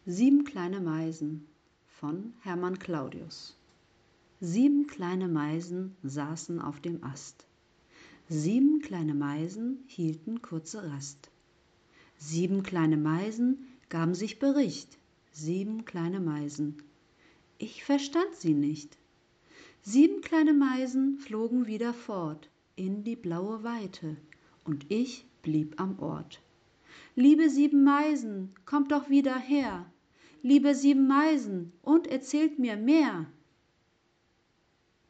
Sieben kleine Meisen von Hermann Claudius. 7 kleine Meisen saßen auf dem Ast. 7 kleine Meisen hielten kurze Rast. 7 kleine Meisen gaben sich Bericht. 7 kleine Meisen. Ich verstand sie nicht. 7 kleine Meisen flogen wieder fort in die blaue Weite, und ich blieb am Ort. Liebe 7 Meisen, kommt doch wieder her! Liebe 7 Meisen, und erzählt mir mehr!